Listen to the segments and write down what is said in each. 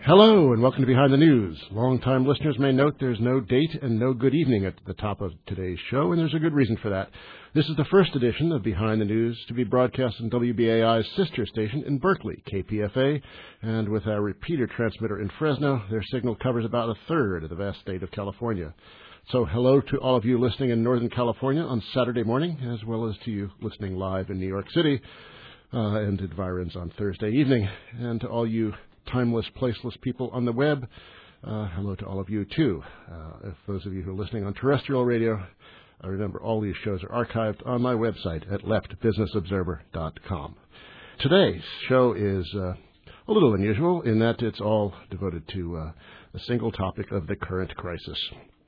Hello, and welcome to Behind the News. Long-time listeners may note there's no date and no good evening at the top of today's show, and there's a good reason for that. This is the first edition of Behind the News to be broadcast on WBAI's sister station in Berkeley, KPFA, and with our repeater transmitter in Fresno, their signal covers about a third of the vast state of California. So hello to all of you listening in Northern California on Saturday morning, as well as to you listening live in New York City and environs on Thursday evening, and to all you timeless, placeless people on the web. Hello to all of you, too. If those of you who are listening on terrestrial radio, remember all these shows are archived on my website at leftbusinessobserver.com. Today's show is a little unusual in that it's all devoted to a single topic of the current crisis.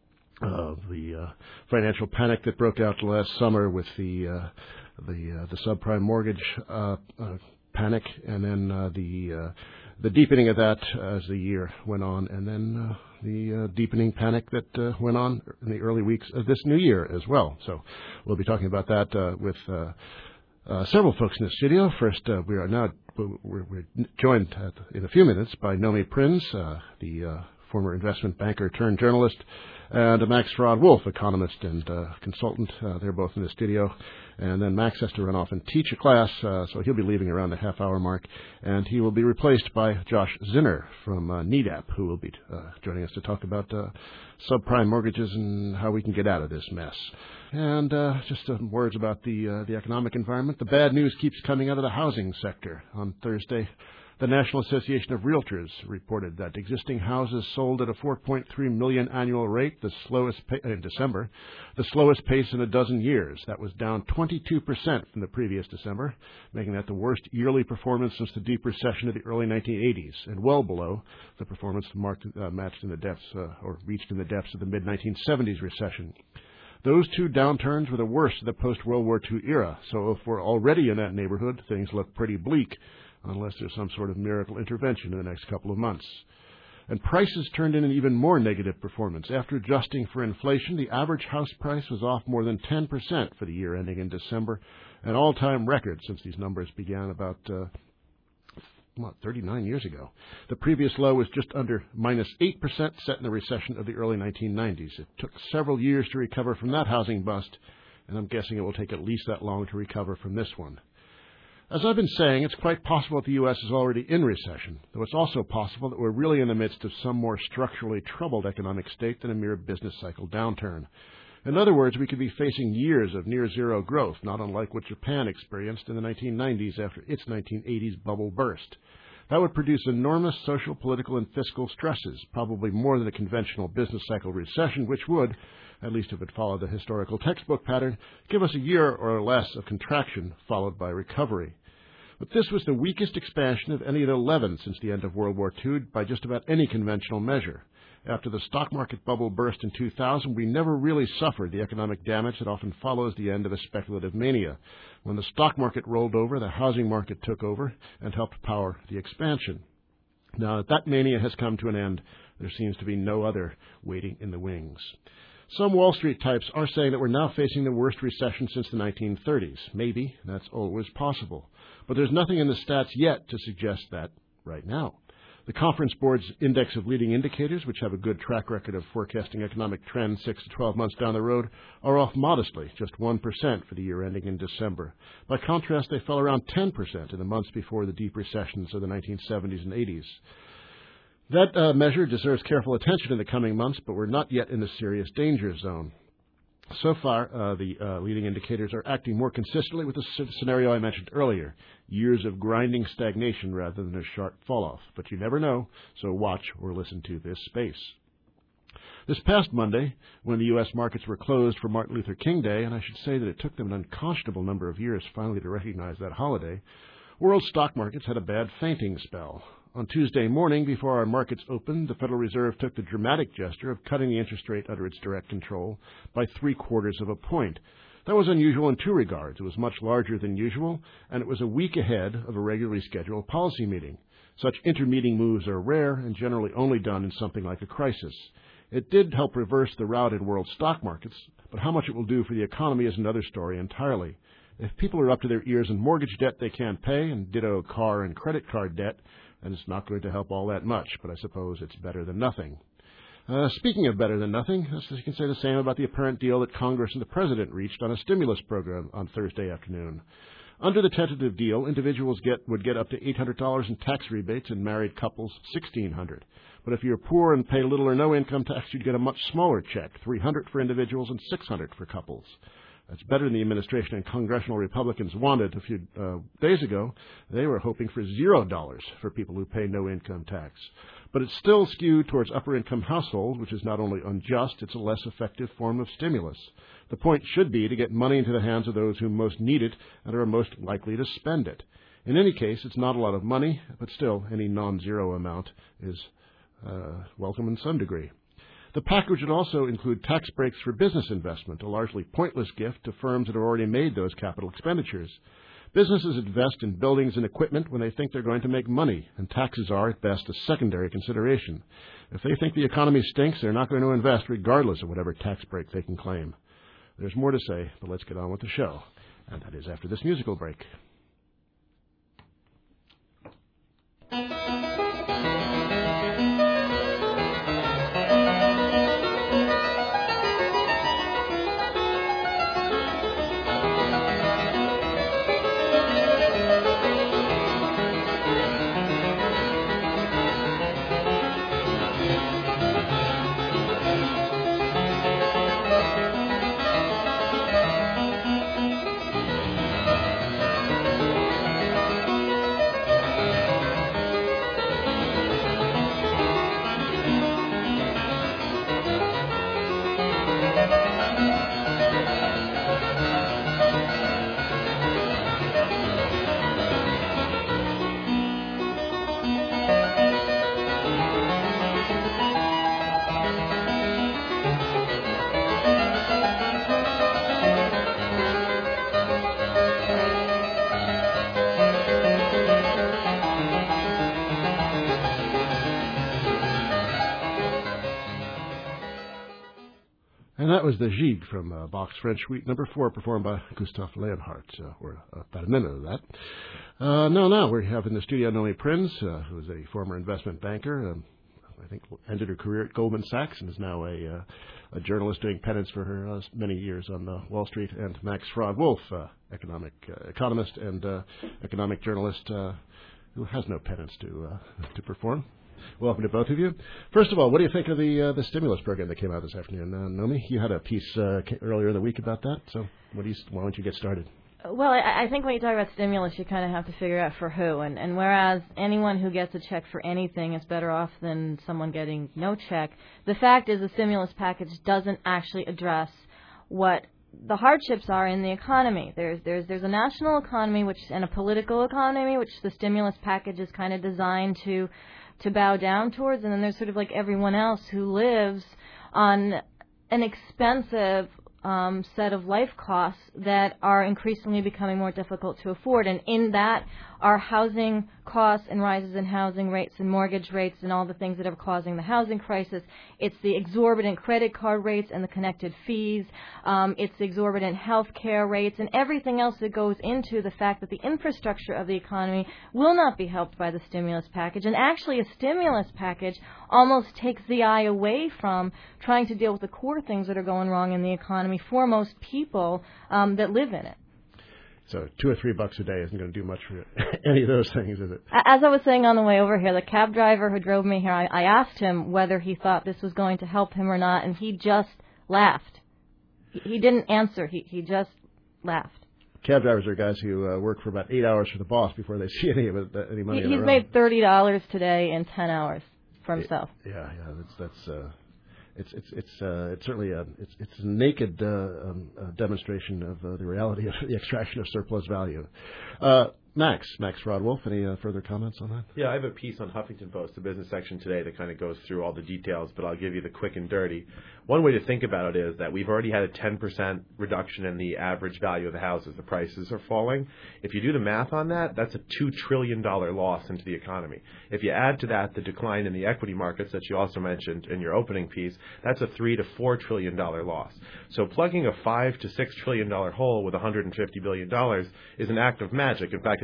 The financial panic that broke out last summer with the subprime mortgage panic, and then the deepening of that as the year went on, and then the deepening panic that went on in the early weeks of this new year as well. So we'll be talking about that with several folks in the studio. First, we're joined in a few minutes by Nomi Prins, the former investment banker turned journalist, and Max Fraud-Wolf, economist and consultant. They're both in the studio. And then Max has to run off and teach a class, so he'll be leaving around the half-hour mark. And he will be replaced by Josh Zinner from NEDAP, who will be joining us to talk about subprime mortgages and how we can get out of this mess. And just some words about the economic environment. The bad news keeps coming out of the housing sector. On Thursday, the National Association of Realtors reported that existing houses sold at a 4.3 million annual rate, the slowest in December, the slowest pace in a dozen years. That was down 22% from the previous December, making that the worst yearly performance since the deep recession of the early 1980s, and well below the performance matched in the depths or reached in the depths of the mid-1970s recession. Those two downturns were the worst of the post-World War II era, so if we're already in that neighborhood, things look pretty bleak, unless there's some sort of miracle intervention in the next couple of months. And prices turned in an even more negative performance. After adjusting for inflation, the average house price was off more than 10% for the year ending in December, an all-time record since these numbers began about 39 years ago. The previous low was just under minus 8% set in the recession of the early 1990s. It took several years to recover from that housing bust, and I'm guessing it will take at least that long to recover from this one. As I've been saying, it's quite possible that the U.S. is already in recession, though it's also possible that we're really in the midst of some more structurally troubled economic state than a mere business cycle downturn. In other words, we could be facing years of near-zero growth, not unlike what Japan experienced in the 1990s after its 1980s bubble burst. That would produce enormous social, political, and fiscal stresses, probably more than a conventional business cycle recession, which would, at least if it followed the historical textbook pattern, give us a year or less of contraction followed by recovery. But this was the weakest expansion of any of the 11 since the end of World War II by just about any conventional measure. After the stock market bubble burst in 2000, we never really suffered the economic damage that often follows the end of a speculative mania. When the stock market rolled over, the housing market took over and helped power the expansion. Now that that mania has come to an end, there seems to be no other waiting in the wings. Some Wall Street types are saying that we're now facing the worst recession since the 1930s. Maybe. That's always possible. But there's nothing in the stats yet to suggest that right now. The Conference Board's Index of Leading Indicators, which have a good track record of forecasting economic trends 6 to 12 months down the road, are off modestly, just 1% for the year ending in December. By contrast, they fell around 10% in the months before the deep recessions of the 1970s and 80s. That measure deserves careful attention in the coming months, but we're not yet in the serious danger zone. So far, the leading indicators are acting more consistently with the scenario I mentioned earlier, years of grinding stagnation rather than a sharp fall-off. But you never know, so watch or listen to this space. This past Monday, when the U.S. markets were closed for Martin Luther King Day, and I should say that it took them an unconscionable number of years finally to recognize that holiday, world stock markets had a bad fainting spell. On Tuesday morning, before our markets opened, the Federal Reserve took the dramatic gesture of cutting the interest rate under its direct control by 0.75 of a point. That was unusual in two regards. It was much larger than usual, and it was a week ahead of a regularly scheduled policy meeting. Such intermeeting moves are rare and generally only done in something like a crisis. It did help reverse the rout in world stock markets, but how much it will do for the economy is another story entirely. If people are up to their ears in mortgage debt they can't pay, and ditto car and credit card debt, and it's not going to help all that much, but I suppose it's better than nothing. Speaking of better than nothing, you can say the same about the apparent deal that Congress and the President reached on a stimulus program on Thursday afternoon. Under the tentative deal, individuals would get up to $800 in tax rebates and married couples $1,600. But if you're poor and pay little or no income tax, you'd get a much smaller check, $300 for individuals and $600 for couples. That's better than the administration and congressional Republicans wanted a few days ago. They were hoping for $0 for people who pay no income tax. But it's still skewed towards upper-income households, which is not only unjust, it's a less effective form of stimulus. The point should be to get money into the hands of those who most need it and are most likely to spend it. In any case, it's not a lot of money, but still, any non-zero amount is welcome in some degree. The package would also include tax breaks for business investment, a largely pointless gift to firms that have already made those capital expenditures. Businesses invest in buildings and equipment when they think they're going to make money, and taxes are, at best, a secondary consideration. If they think the economy stinks, they're not going to invest regardless of whatever tax break they can claim. There's more to say, but let's get on with the show, and that is after this musical break. And that was the Gigue from Bach's French Suite No. 4, performed by Gustav Leonhardt. We're about a minute of that. Now we have in the studio Nomi Prins, who is a former investment banker. I think ended her career at Goldman Sachs and is now a journalist doing penance for her many years on Wall Street. And Max Fraud-Wolf, economist and economic journalist who has no penance to perform. Welcome to both of you. First of all, what do you think of the stimulus program that came out this afternoon? Nomi, you had a piece earlier in the week about that, so why don't you get started? Well, I think when you talk about stimulus, you kind of have to figure out for who. And whereas anyone who gets a check for anything is better off than someone getting no check, the fact is the stimulus package doesn't actually address what the hardships are in the economy. There's a national economy and a political economy, which the stimulus package is kind of designed to bow down towards, and then there's sort of like everyone else who lives on an expensive set of life costs that are increasingly becoming more difficult to afford. And in that are housing costs and rises in housing rates and mortgage rates and all the things that are causing the housing crisis. It's the exorbitant credit card rates and the connected fees. It's the exorbitant health care rates and everything else that goes into the fact that the infrastructure of the economy will not be helped by the stimulus package. And actually a stimulus package almost takes the eye away from trying to deal with the core things that are going wrong in the economy for most people that live in it. So $2 or $3 a day isn't going to do much for any of those things, is it? As I was saying on the way over here, the cab driver who drove me here, I asked him whether he thought this was going to help him or not, and he just laughed. He didn't answer. He just laughed. Cab drivers are guys who work for about 8 hours for the boss before they see any money. He's made $30 today in 10 hours for himself. Yeah, that's. It's certainly a naked demonstration of the reality of the extraction of surplus value. Max Fraud-Wolf, any further comments on that? Yeah, I have a piece on Huffington Post, the business section today, that kind of goes through all the details, but I'll give you the quick and dirty. One way to think about it is that we've already had a 10% reduction in the average value of the houses. The prices are falling. If you do the math on that, that's a $2 trillion loss into the economy. If you add to that the decline in the equity markets that you also mentioned in your opening piece, that's a $3 to $4 trillion loss. So plugging a $5 to $6 trillion hole with $150 billion is an act of magic. In fact,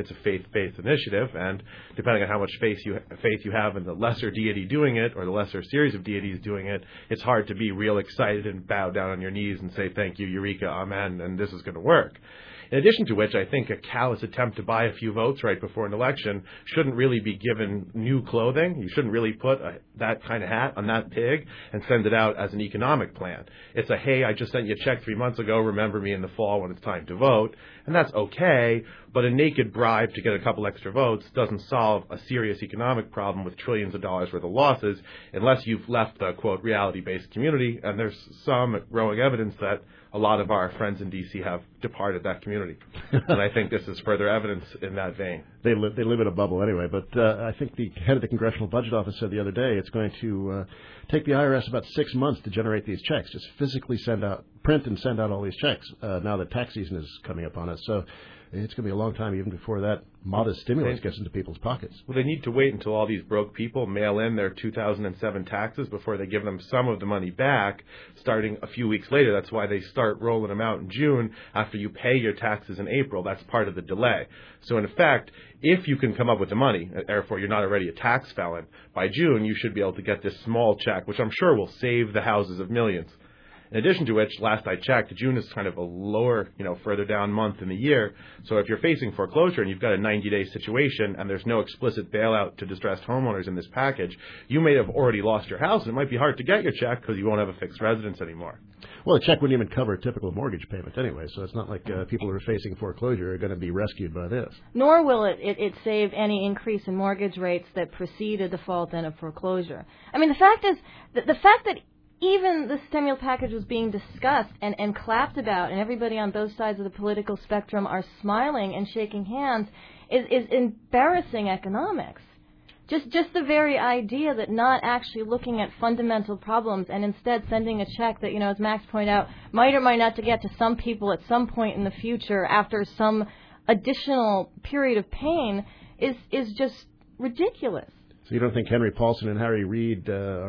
it's a faith-based initiative, and depending on how much faith you have in the lesser deity doing it or the lesser series of deities doing it, it's hard to be real excited and bow down on your knees and say, thank you, Eureka, Amen, and this is going to work. In addition to which, I think a callous attempt to buy a few votes right before an election shouldn't really be given new clothing. You shouldn't really put that kind of hat on that pig and send it out as an economic plan. It's a, hey, I just sent you a check 3 months ago, remember me in the fall when it's time to vote. And that's okay, but a naked bribe to get a couple extra votes doesn't solve a serious economic problem with trillions of dollars worth of losses unless you've left the, quote, reality-based community. And there's some growing evidence that a lot of our friends in D.C. have departed that community. And I think this is further evidence in that vein. They live in a bubble anyway, but I think the head of the Congressional Budget Office said the other day it's going to take the IRS about 6 months to generate these checks, just physically print and send out all these checks now that tax season is coming up on us. So it's going to be a long time even before that modest stimulus gets into people's pockets. Well, they need to wait until all these broke people mail in their 2007 taxes before they give them some of the money back starting a few weeks later. That's why they start rolling them out in June after you pay your taxes in April. That's part of the delay. So, in effect, if you can come up with the money, therefore you're not already a tax felon, by June you should be able to get this small check, which I'm sure will save the houses of millions. In addition to which, last I checked, June is kind of a lower, further down month in the year. So if you're facing foreclosure and you've got a 90-day situation and there's no explicit bailout to distressed homeowners in this package, you may have already lost your house and it might be hard to get your check because you won't have a fixed residence anymore. Well, a check wouldn't even cover a typical mortgage payment anyway, so it's not like people who are facing foreclosure are going to be rescued by this. Nor will it save any increase in mortgage rates that precede a default and a foreclosure. I mean, the fact is, the fact that even the stimulus package was being discussed and clapped about, and everybody on both sides of the political spectrum are smiling and shaking hands, is embarrassing economics. Just the very idea that not actually looking at fundamental problems and instead sending a check that, as Max pointed out, might or might not to get to some people at some point in the future after some additional period of pain is just ridiculous. So you don't think Henry Paulson and Harry Reid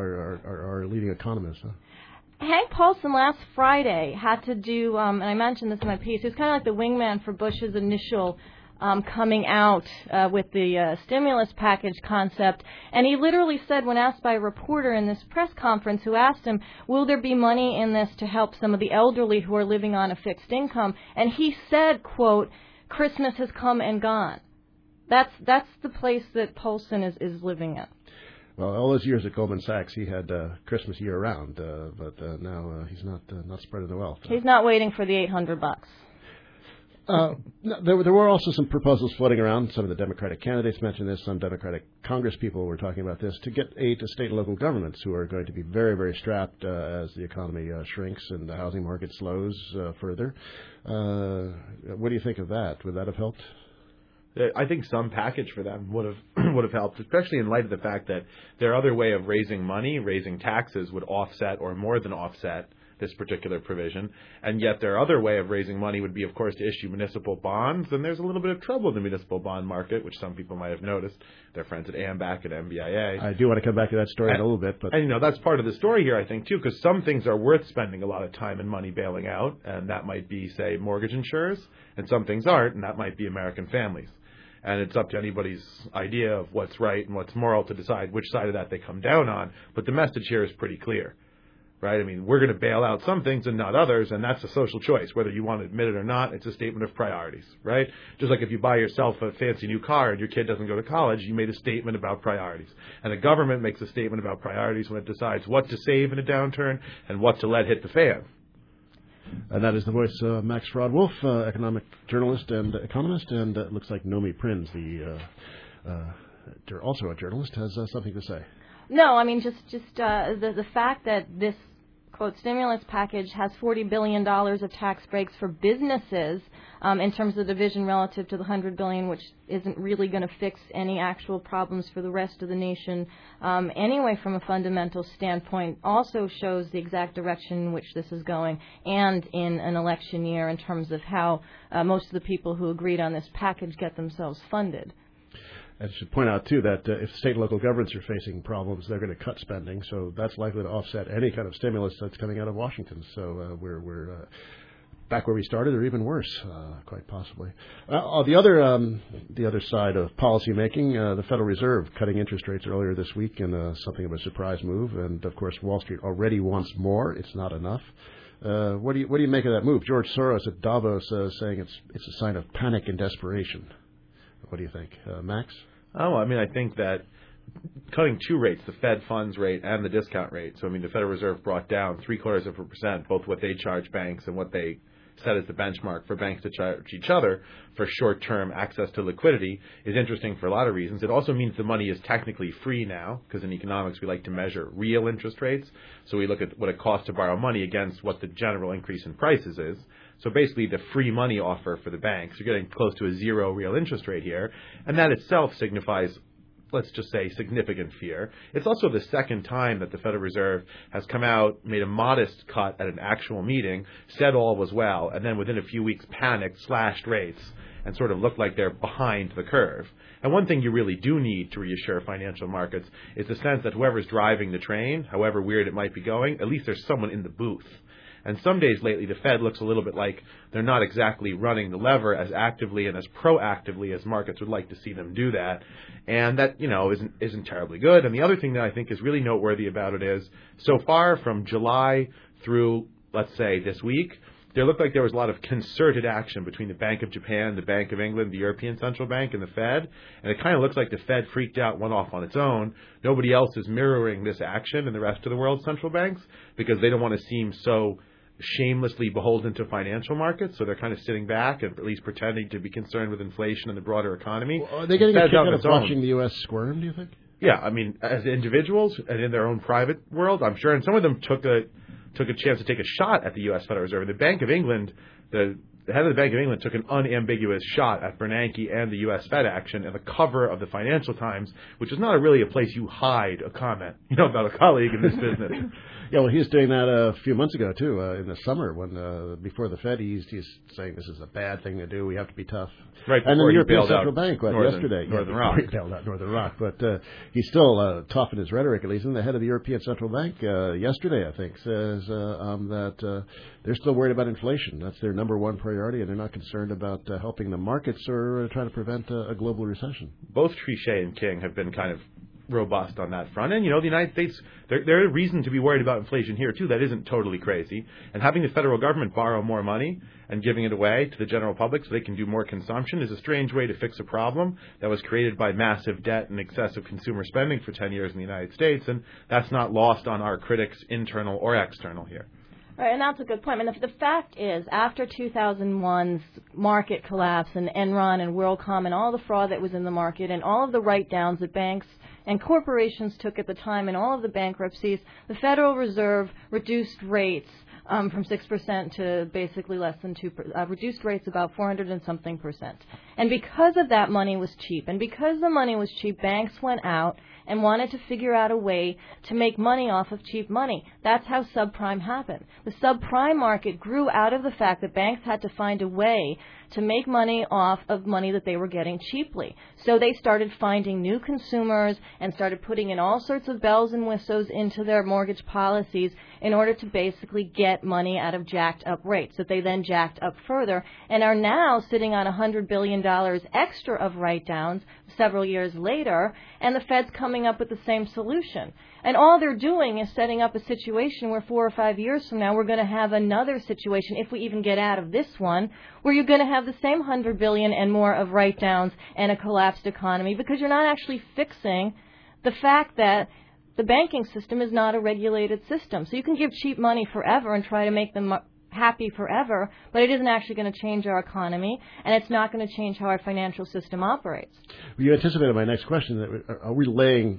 are leading economists, huh? Hank Paulson last Friday had to do, and I mentioned this in my piece, he was kind of like the wingman for Bush's initial coming out with the stimulus package concept. And he literally said, when asked by a reporter in this press conference who asked him, will there be money in this to help some of the elderly who are living on a fixed income? And he said, quote, Christmas has come and gone. That's the place that Paulson is living in. Well, all those years at Goldman Sachs, he had Christmas year round, but now he's not spreading the wealth. He's not waiting for the $800. There were also some proposals floating around. Some of the Democratic candidates mentioned this. Some Democratic Congress people were talking about this to get aid to state and local governments who are going to be very, very strapped as the economy shrinks and the housing market slows further. What do you think of that? Would that have helped? I think some package for them would have helped, especially in light of the fact that their other way of raising money, raising taxes, would offset or more than offset this particular provision. And yet their other way of raising money would be, of course, to issue municipal bonds. And there's a little bit of trouble in the municipal bond market, which some people might have noticed. Their friends at AMBAC and MBIA. I do want to come back to that story in a little bit. But that's part of the story here, I think, too, because some things are worth spending a lot of time and money bailing out. And that might be, say, mortgage insurers. And some things aren't, and that might be American families. And it's up to anybody's idea of what's right and what's moral to decide which side of that they come down on. But the message here is pretty clear, right? I mean, we're going to bail out some things and not others, and that's a social choice. Whether you want to admit it or not, it's a statement of priorities, right? Just like if you buy yourself a fancy new car and your kid doesn't go to college, you made a statement about priorities. And the government makes a statement about priorities when it decides what to save in a downturn and what to let hit the fan. And that is the voice of Max Fraud-Wolf, economic journalist and economist, and it looks like Nomi Prins, also a journalist, has something to say. No, I mean just the fact that this quote stimulus package has $40 billion of tax breaks for businesses in terms of division relative to the $100 billion, which isn't really going to fix any actual problems for the rest of the nation anyway from a fundamental standpoint, also shows the exact direction in which this is going, and in an election year in terms of how most of the people who agreed on this package get themselves funded. I should point out, too, that if state and local governments are facing problems, they're going to cut spending, so that's likely to offset any kind of stimulus that's coming out of Washington. So we're back where we started, or even worse, quite possibly. The other side of policy making, the Federal Reserve cutting interest rates earlier this week in something of a surprise move, and of course Wall Street already wants more. It's not enough. What do you make of that move? George Soros at Davos saying it's a sign of panic and desperation. What do you think, Max? Oh, I mean, I think that cutting two rates, the Fed funds rate and the discount rate. So, I mean, the Federal Reserve brought down 0.75%, both what they charge banks and what they set as the benchmark for banks to charge each other for short-term access to liquidity, is interesting for a lot of reasons. It also means the money is technically free now, because in economics we like to measure real interest rates. So we look at what it costs to borrow money against what the general increase in prices is. So basically the free money offer for the banks, you're getting close to a zero real interest rate here, and that itself signifies, let's just say, significant fear. It's also the second time that the Federal Reserve has come out, made a modest cut at an actual meeting, said all was well, and then within a few weeks panicked, slashed rates, and sort of looked like they're behind the curve. And one thing you really do need to reassure financial markets is the sense that whoever's driving the train, however weird it might be going, at least there's someone in the booth. And some days lately, the Fed looks a little bit like they're not exactly running the lever as actively and as proactively as markets would like to see them do that. And that, isn't terribly good. And the other thing that I think is really noteworthy about it is, so far from July through, let's say, this week, there looked like there was a lot of concerted action between the Bank of Japan, the Bank of England, the European Central Bank, and the Fed. And it kind of looks like the Fed freaked out, went off on its own. Nobody else is mirroring this action in the rest of the world's central banks because they don't want to seem so shamelessly beholden to financial markets, so they're kind of sitting back and at least pretending to be concerned with inflation and the broader economy. Well, are they getting a kick out of watching the U.S. squirm, do you think? Yeah, I mean, as individuals and in their own private world, I'm sure, and some of them took a chance to take a shot at the U.S. Federal Reserve. The Bank of England, the head of the Bank of England took an unambiguous shot at Bernanke and the U.S. Fed action at the cover of the Financial Times, which is not really a place you hide a comment, about a colleague in this business. Yeah, well, he was doing that a few months ago, too, in the summer when before the Fed eased. He's saying this is a bad thing to do. We have to be tough. Right, and then the European Central Central Bank yesterday. Northern Rock. He bailed out Northern Rock. But he's still tough in his rhetoric, at least. And the head of the European Central Bank yesterday, I think, says that they're still worried about inflation. That's their number one priority, and they're not concerned about helping the markets or trying to prevent a global recession. Both Trichet and King have been kind of robust on that front. And, the United States, there is reason to be worried about inflation here, too. That isn't totally crazy. And having the federal government borrow more money and giving it away to the general public so they can do more consumption is a strange way to fix a problem that was created by massive debt and excessive consumer spending for 10 years in the United States. And that's not lost on our critics, internal or external here. Right, and that's a good point. I mean, the fact is, after 2001's market collapse and Enron and WorldCom and all the fraud that was in the market and all of the write-downs that banks and corporations took at the time and all of the bankruptcies, the Federal Reserve reduced rates from 6% to basically less than 2%, reduced rates about 400 and something percent. And because of that, money was cheap. And because the money was cheap, banks went out and wanted to figure out a way to make money off of cheap money. That's how subprime happened. The subprime market grew out of the fact that banks had to find a way to make money off of money that they were getting cheaply. So they started finding new consumers and started putting in all sorts of bells and whistles into their mortgage policies in order to basically get money out of jacked up rates that they then jacked up further and are now sitting on $100 billion extra of write-downs several years later, and the Fed's coming up with the same solution. And all they're doing is setting up a situation where 4 or 5 years from now we're going to have another situation, if we even get out of this one, where you're going to have the same $100 billion and more of write-downs and a collapsed economy, because you're not actually fixing the fact that the banking system is not a regulated system. So you can give cheap money forever and try to make them happy forever, but it isn't actually going to change our economy, and it's not going to change how our financial system operates. Well, you anticipated my next question. That are we laying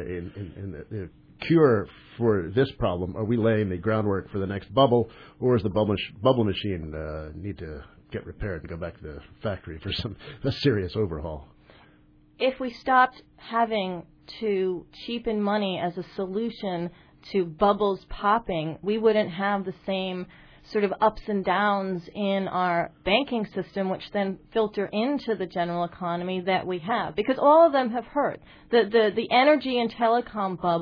in the cure for this problem? Are we laying the groundwork for the next bubble, or does the bubble machine need to get repaired and go back to the factory for a serious overhaul? If we stopped having to cheapen money as a solution to bubbles popping, we wouldn't have the same sort of ups and downs in our banking system, which then filter into the general economy that we have. Because all of them have hurt. The energy and telecom bubble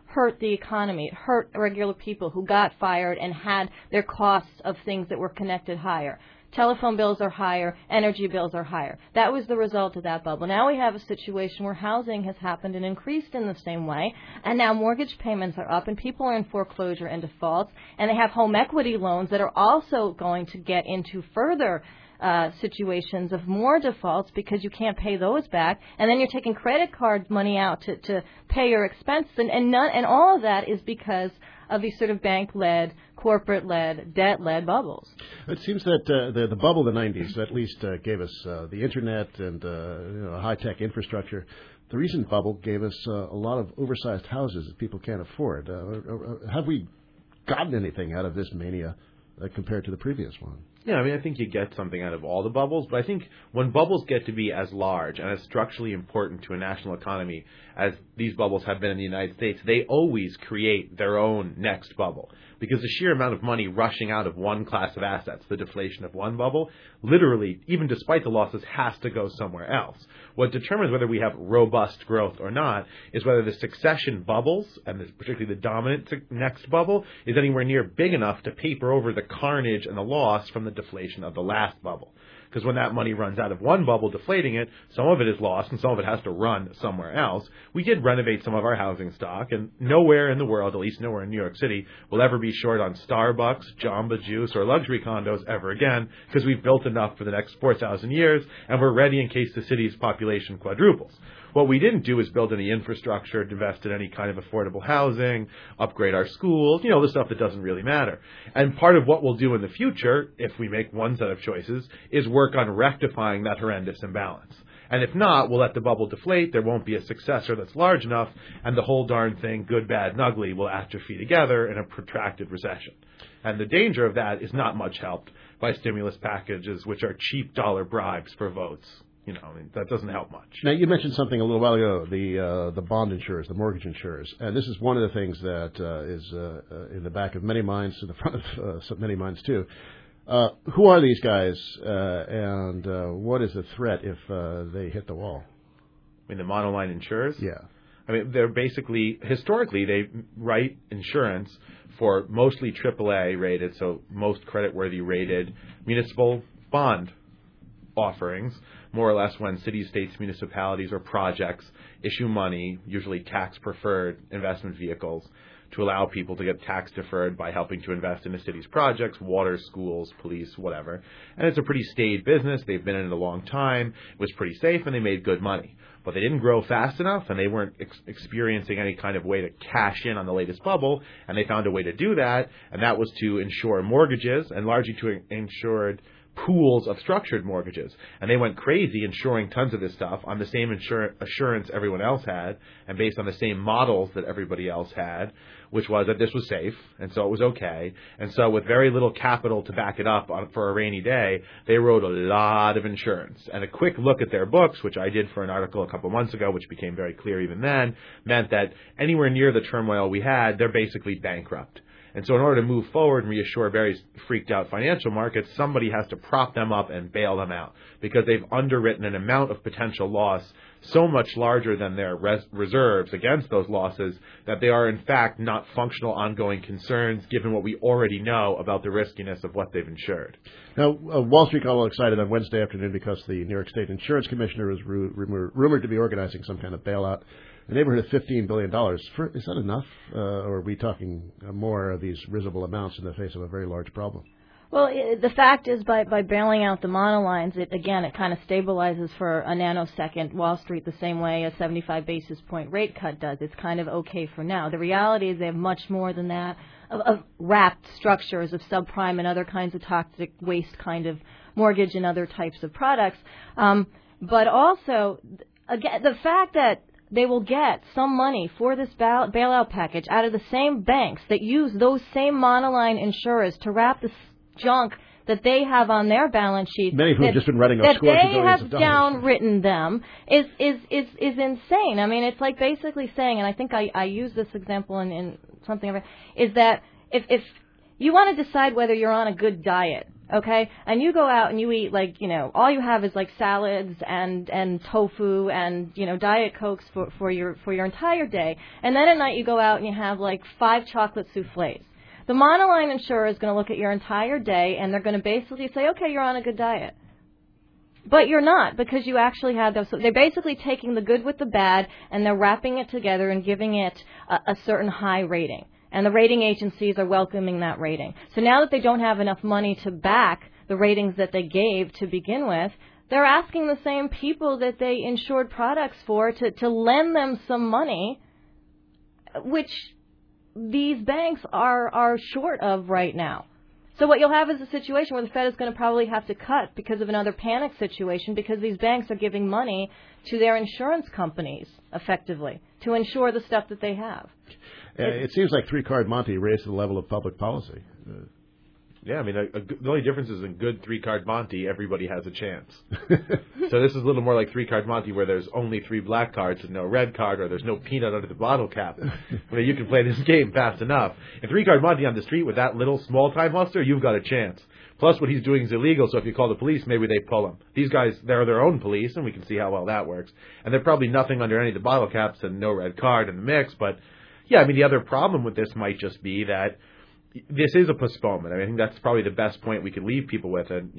hurt the economy. It hurt regular people who got fired and had their costs of things that were connected higher. Telephone bills are higher, energy bills are higher. That was the result of that bubble. Now we have a situation where housing has happened and increased in the same way, and now mortgage payments are up, and people are in foreclosure and defaults, and they have home equity loans that are also going to get into further situations of more defaults because you can't pay those back, and then you're taking credit card money out to pay your expenses, and all of that is because of these sort of bank-led, corporate-led, debt-led bubbles. It seems that the bubble of the 90s at least gave us the Internet and high-tech infrastructure. The recent bubble gave us a lot of oversized houses that people can't afford. Have we gotten anything out of this mania compared to the previous one? Yeah, I mean, I think you get something out of all the bubbles, but I think when bubbles get to be as large and as structurally important to a national economy as these bubbles have been in the United States, they always create their own next bubble. Because the sheer amount of money rushing out of one class of assets, the deflation of one bubble, literally, even despite the losses, has to go somewhere else. What determines whether we have robust growth or not is whether the succession bubbles, and particularly the dominant next bubble, is anywhere near big enough to paper over the carnage and the loss from the deflation of the last bubble. Because when that money runs out of one bubble, deflating it, some of it is lost and some of it has to run somewhere else. We did renovate some of our housing stock, and nowhere in the world, at least nowhere in New York City, will ever be short on Starbucks, Jamba Juice, or luxury condos ever again, because we've built enough for the next 4,000 years, and we're ready in case the city's population quadruples. What we didn't do is build any infrastructure, invest in any kind of affordable housing, upgrade our schools, the stuff that doesn't really matter. And part of what we'll do in the future, if we make one set of choices, is work on rectifying that horrendous imbalance. And if not, we'll let the bubble deflate, there won't be a successor that's large enough, and the whole darn thing, good, bad, and ugly, will atrophy together in a protracted recession. And the danger of that is not much helped by stimulus packages, which are cheap dollar bribes for votes. That doesn't help much. Now, you mentioned something a little while ago, the bond insurers, the mortgage insurers. And this is one of the things that is in the back of many minds, in the front of many minds, too. Who are these guys, and what is the threat if they hit the wall? I mean, the monoline insurers? Yeah. I mean, they're basically, historically, they write insurance for mostly AAA rated, so most creditworthy rated municipal bond offerings, more or less when cities, states, municipalities, or projects issue money, usually tax-preferred investment vehicles, to allow people to get tax deferred by helping to invest in the city's projects, water, schools, police, whatever. And it's a pretty staid business. They've been in it a long time. It was pretty safe, and they made good money. But they didn't grow fast enough, and they weren't experiencing any kind of way to cash in on the latest bubble, and they found a way to do that, and that was to insure mortgages, and largely to insure pools of structured mortgages. And they went crazy insuring tons of this stuff on the same assurance everyone else had, and based on the same models that everybody else had, which was that this was safe, and so it was okay. And so with very little capital to back it up for a rainy day, they wrote a lot of insurance. And a quick look at their books, which I did for an article a couple months ago, which became very clear even then, meant that anywhere near the turmoil we had, they're basically bankrupt. And so in order to move forward and reassure very freaked out financial markets, somebody has to prop them up and bail them out because they've underwritten an amount of potential loss so much larger than their reserves against those losses that they are in fact not functional ongoing concerns given what we already know about the riskiness of what they've insured. Now, Wall Street got all excited on Wednesday afternoon because the New York State Insurance Commissioner was rumored to be organizing some kind of bailout. The neighborhood of $15 billion. Is that enough, or are we talking more of these risible amounts in the face of a very large problem? Well, the fact is by bailing out the monolines, it kind of stabilizes for a nanosecond Wall Street the same way a 75 basis point rate cut does. It's kind of okay for now. The reality is they have much more than that of wrapped structures of subprime and other kinds of toxic waste kind of mortgage and other types of products. But also, again, the fact that they will get some money for this bailout package out of the same banks that use those same monoline insurers to wrap the junk that they have on their balance sheet. Many who have just been running off scores of billions of dollars. That they have downwritten them is insane. I mean, it's like basically saying, and I think I use this example in something, is that if you want to decide whether you're on a good diet, okay? And you go out and you eat all you have is salads and tofu and Diet Cokes for your entire day. And then at night you go out and you have 5 chocolate soufflés. The monoline insurer is going to look at your entire day and they're going to basically say, okay, you're on a good diet. But you're not, because you actually had those. So they're basically taking the good with the bad and they're wrapping it together and giving it a certain high rating. And the rating agencies are welcoming that rating. So now that they don't have enough money to back the ratings that they gave to begin with, they're asking the same people that they insured products for to lend them some money, which these banks are short of right now. So what you'll have is a situation where the Fed is going to probably have to cut because of another panic situation, because these banks are giving money to their insurance companies, effectively, to insure the stuff that they have. It seems like three-card Monte raised the level of public policy. Yeah, I mean, the only difference is in good three-card Monte, everybody has a chance. So this is a little more like three-card Monte, where there's only 3 black cards and no red card, or there's no peanut under the bottle cap. I mean, you can play this game fast enough. In three-card Monte on the street with that little small-time hustler, you've got a chance. Plus, what he's doing is illegal, so if you call the police, maybe they pull him. These guys, they're their own police, and we can see how well that works. And they're probably nothing under any of the bottle caps and no red card in the mix. But, yeah, I mean, the other problem with this might just be that this is a postponement. I mean, I think that's probably the best point we could leave people with. And,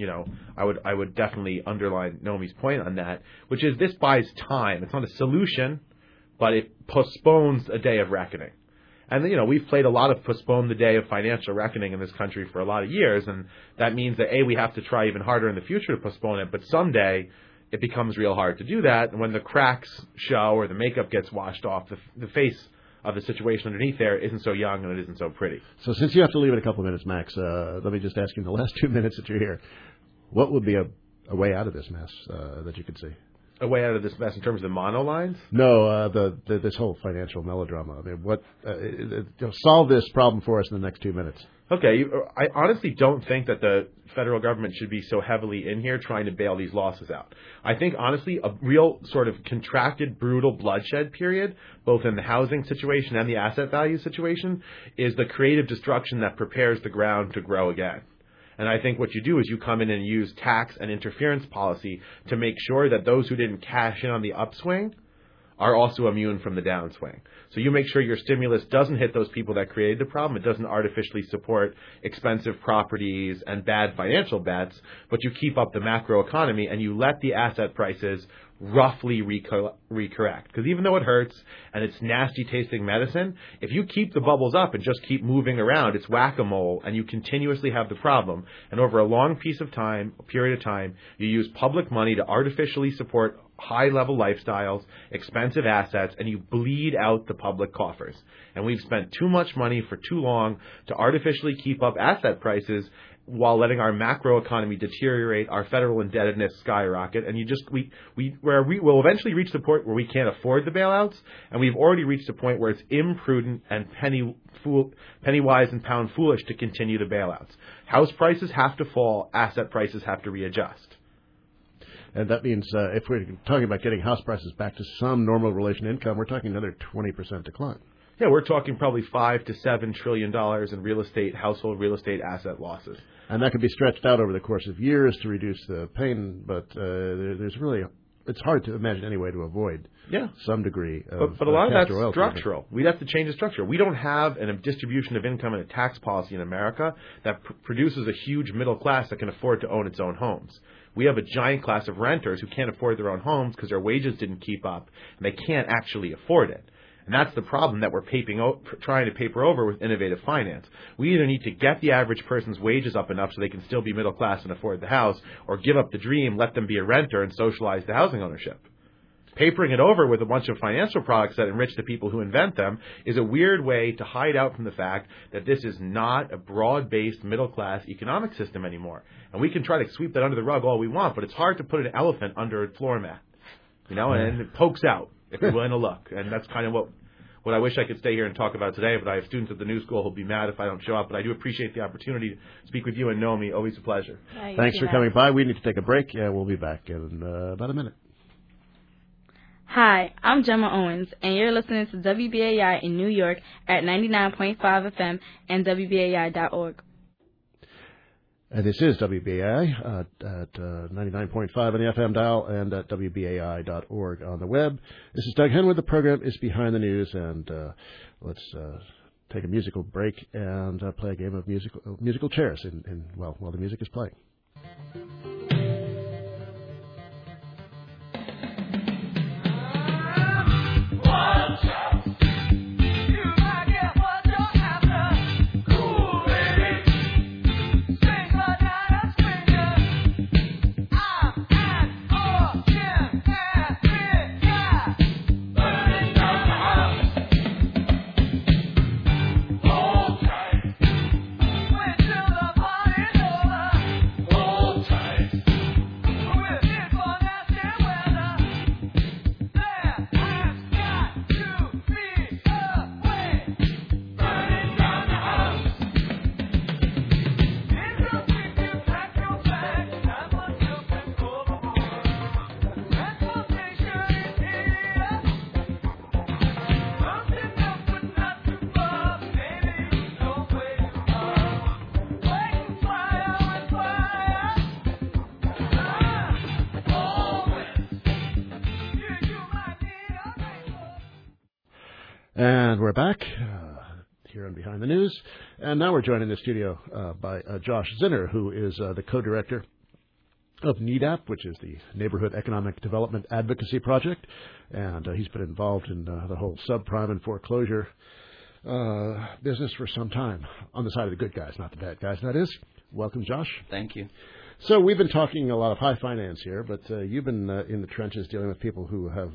I would definitely underline Naomi's point on that, which is this buys time. It's not a solution, but it postpones a day of reckoning. And, we've played a lot of postpone the day of financial reckoning in this country for a lot of years. And that means that, A, we have to try even harder in the future to postpone it. But someday it becomes real hard to do that. And when the cracks show or the makeup gets washed off, the face of the situation underneath there isn't so young and it isn't so pretty. So since you have to leave in a couple of minutes, Max, let me just ask you in the last 2 minutes that you're here, what would be a way out of this mess that you could see? A way out of this mess in terms of the monolines? No, this whole financial melodrama. I mean, solve this problem for us in the next 2 minutes. Okay, I honestly don't think that the federal government should be so heavily in here trying to bail these losses out. I think, honestly, a real sort of contracted, brutal bloodshed period, both in the housing situation and the asset value situation, is the creative destruction that prepares the ground to grow again. And I think what you do is you come in and use tax and interference policy to make sure that those who didn't cash in on the upswing are also immune from the downswing. So you make sure your stimulus doesn't hit those people that created the problem. It doesn't artificially support expensive properties and bad financial bets, but you keep up the macro economy and you let the asset prices roughly recorrect. Because even though it hurts and it's nasty tasting medicine, if you keep the bubbles up and just keep moving around, it's whack-a-mole and you continuously have the problem. And over a long period of time, you use public money to artificially support high-level lifestyles, expensive assets, and you bleed out the public coffers. And we've spent too much money for too long to artificially keep up asset prices while letting our macroeconomy deteriorate, our federal indebtedness skyrocket, and we'll eventually reach the point where we can't afford the bailouts, and we've already reached a point where it's imprudent and penny wise and pound foolish to continue the bailouts. House prices have to fall, asset prices have to readjust. And that means if we're talking about getting house prices back to some normal relation to income, we're talking another 20% decline. Yeah, we're talking probably $5 to $7 trillion in household real estate asset losses. And that could be stretched out over the course of years to reduce the pain, but it's hard to imagine any way to avoid some degree of But a lot of that's structural. We'd have to change the structure. We don't have a distribution of income and a tax policy in America that produces a huge middle class that can afford to own its own homes. We have a giant class of renters who can't afford their own homes because their wages didn't keep up, and they can't actually afford it. And that's the problem that we're trying to paper over with innovative finance. We either need to get the average person's wages up enough so they can still be middle class and afford the house, or give up the dream, let them be a renter, and socialize the housing ownership. Papering it over with a bunch of financial products that enrich the people who invent them is a weird way to hide out from the fact that this is not a broad-based middle-class economic system anymore. And we can try to sweep that under the rug all we want, but it's hard to put an elephant under a floor mat, and it pokes out if you're willing to look. And that's kind of what I wish I could stay here and talk about today, but I have students at the new school who'll be mad if I don't show up. But I do appreciate the opportunity to speak with you and Naomi. Always a pleasure. Thanks for coming by. We need to take a break. We'll be back in about a minute. Hi, I'm Gemma Owens, and you're listening to WBAI in New York at 99.5 FM and WBAI.org. And this is WBAI at 99.5 on the FM dial and at WBAI.org on the web. This is Doug Henwood. The program is Behind the News, and let's take a musical break and play a game of musical chairs while the music is playing. And we're back here on Behind the News. And now we're joined in the studio by Josh Zinner, who is the co-director of NEDAP, which is the Neighborhood Economic Development Advocacy Project. And he's been involved in the whole subprime and foreclosure business for some time, on the side of the good guys, not the bad guys, that is. Welcome, Josh. Thank you. So we've been talking a lot of high finance here, but you've been in the trenches dealing with people who have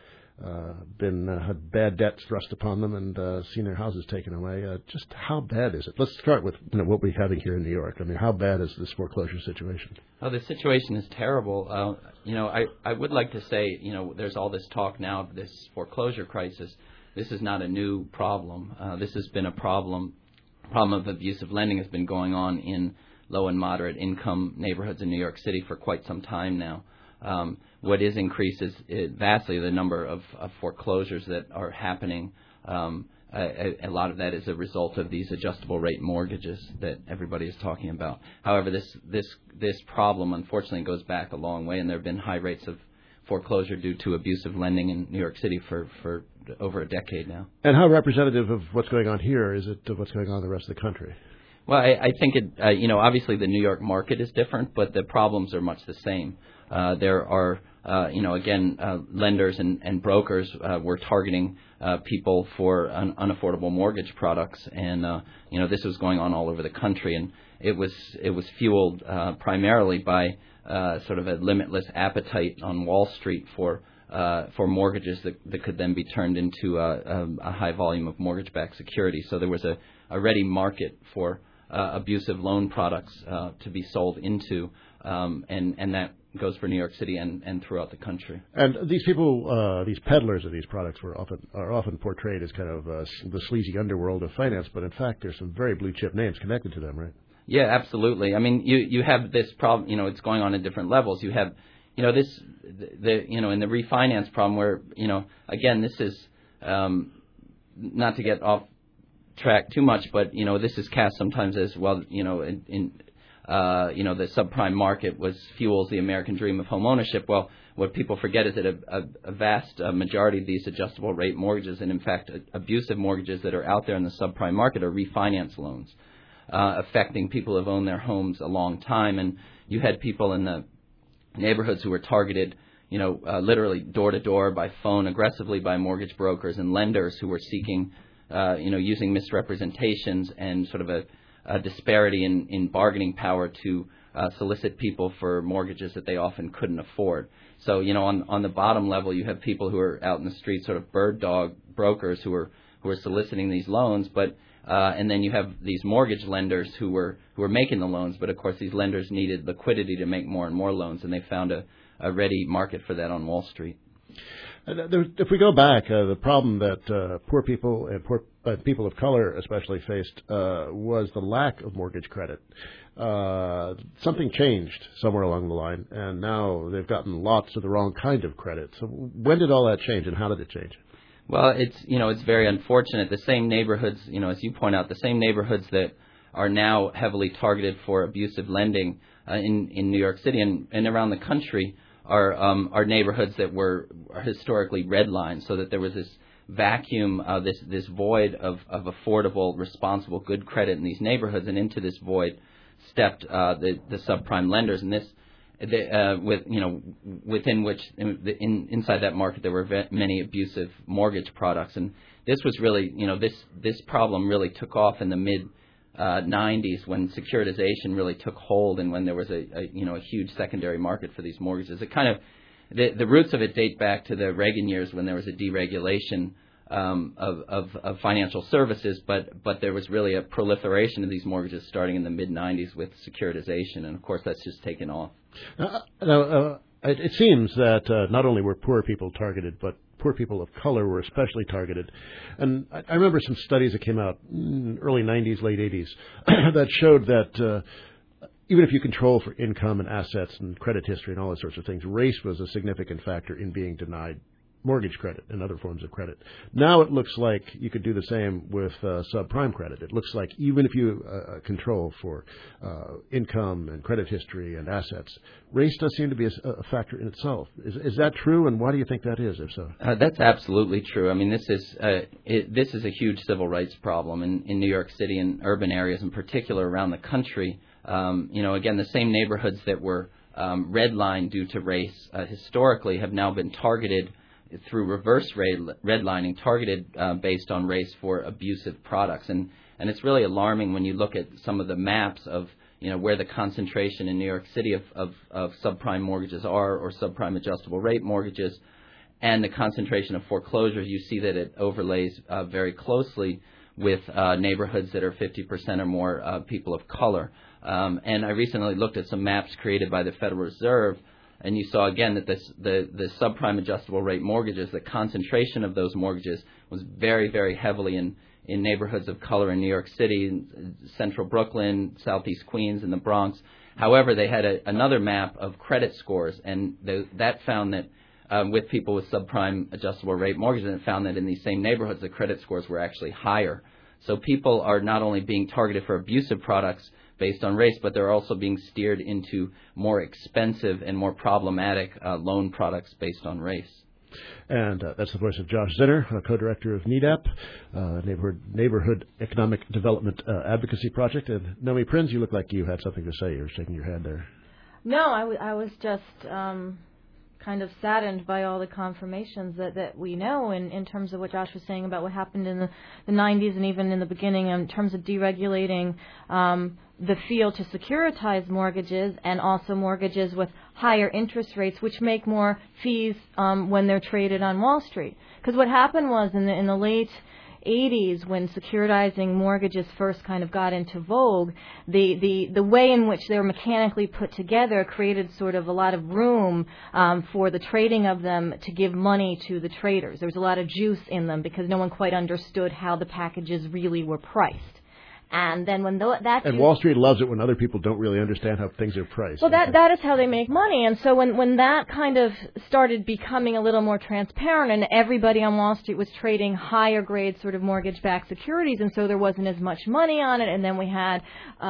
had bad debts thrust upon them and seen their houses taken away. Just how bad is it? Let's start with what we're having here in New York. I mean, how bad is this foreclosure situation? Oh, the situation is terrible. I would like to say, there's all this talk now of this foreclosure crisis. This is not a new problem. This has been a problem of abusive lending has been going on in low and moderate income neighborhoods in New York City for quite some time now. What is increased is vastly the number of foreclosures that are happening. A lot of that is a result of these adjustable rate mortgages that everybody is talking about. However, this problem unfortunately goes back a long way, and there have been high rates of foreclosure due to abusive lending in New York City for over a decade now. And how representative of what's going on here is it of what's going on in the rest of the country? Well, I think it. Obviously the New York market is different, but the problems are much the same. There are, lenders and brokers were targeting people for unaffordable mortgage products, and this was going on all over the country, and it was fueled primarily by sort of a limitless appetite on Wall Street for mortgages that could then be turned into a high volume of mortgage-backed securities. So there was a ready market for abusive loan products to be sold into, and that goes for New York City and throughout the country. And these people, these peddlers of these products, are often portrayed as kind of the sleazy underworld of finance, but in fact, there's some very blue chip names connected to them, right? Yeah, absolutely. I mean, you have this problem. It's going on at different levels. You have, in the refinance problem where, again, this is not to get off track too much, but this is cast sometimes as well. The subprime market fuels the American dream of home ownership. Well, what people forget is that a vast majority of these adjustable rate mortgages, and in fact abusive mortgages that are out there in the subprime market, are refinance loans, affecting people who have owned their homes a long time. And you had people in the neighborhoods who were targeted, literally door to door by phone, aggressively by mortgage brokers and lenders who were seeking, using misrepresentations and sort of a disparity in bargaining power to solicit people for mortgages that they often couldn't afford. So, on the bottom level, you have people who are out in the street, sort of bird dog brokers who are soliciting these loans, but and then you have these mortgage lenders who were making the loans, but of course these lenders needed liquidity to make more and more loans, and they found a ready market for that on Wall Street. If we go back, the problem that poor people and people of color especially faced was the lack of mortgage credit. Something changed somewhere along the line, and now they've gotten lots of the wrong kind of credit. So when did all that change, and how did it change? Well, it's very unfortunate. The same neighborhoods, as you point out, the same neighborhoods that are now heavily targeted for abusive lending in New York City and around the country are neighborhoods that were historically redlined, so that there was this vacuum, this void of affordable, responsible, good credit in these neighborhoods, and into this void stepped the subprime lenders, and within which inside that market there were many abusive mortgage products, and this was really this problem really took off in the mid 90s when securitization really took hold, and when there was a huge secondary market for these mortgages. It kind of the roots of it date back to the Reagan years when there was a deregulation of financial services, but there was really a proliferation of these mortgages starting in the mid 90s with securitization, and of course that's just taken off. It seems that not only were poor people targeted, but poor people of color were especially targeted. And I remember some studies that came out in early 90s, late 80s, that showed that even if you control for income and assets and credit history and all those sorts of things, race was a significant factor in being denied mortgage credit and other forms of credit. Now it looks like you could do the same with subprime credit. It looks like even if you control for income and credit history and assets, race does seem to be a factor in itself. Is that true, and why do you think that is, if so? That's absolutely true. I mean, this is a huge civil rights problem in New York City and urban areas in particular around the country. Again, the same neighborhoods that were redlined due to race historically have now been targeted through reverse redlining, targeted based on race for abusive products. And it's really alarming when you look at some of the maps of where the concentration in New York City of subprime mortgages are, or subprime adjustable rate mortgages, and the concentration of foreclosures. You see that it overlays very closely with neighborhoods that are 50% or more people of color. And I recently looked at some maps created by the Federal Reserve, and you saw again that the subprime adjustable rate mortgages, the concentration of those mortgages was very, very heavily in neighborhoods of color in New York City, central Brooklyn, southeast Queens, and the Bronx. However, they had another map of credit scores, and that found that with people with subprime adjustable rate mortgages, and it found that in these same neighborhoods, the credit scores were actually higher. So people are not only being targeted for abusive products based on race, but they're also being steered into more expensive and more problematic loan products based on race. And that's the voice of Josh Zinner, co-director of NEDAP, Neighborhood Economic Development Advocacy Project. And Nomi Prinz, you look like you had something to say. You were shaking your head there. No, I was just kind of saddened by all the confirmations that we know in terms of what Josh was saying about what happened in the 90s and even in the beginning in terms of deregulating the field to securitize mortgages, and also mortgages with higher interest rates, which make more fees when they're traded on Wall Street. Because what happened was in the late 80s, when securitizing mortgages first kind of got into vogue, the way in which they were mechanically put together created sort of a lot of room for the trading of them to give money to the traders. There was a lot of juice in them because no one quite understood how the packages really were priced. And then when and Wall Street loves it when other people don't really understand how things are priced. Well, that is how they make money. And so when that kind of started becoming a little more transparent, and everybody on Wall Street was trading higher grade sort of mortgage-backed securities, and so there wasn't as much money on it. And then we had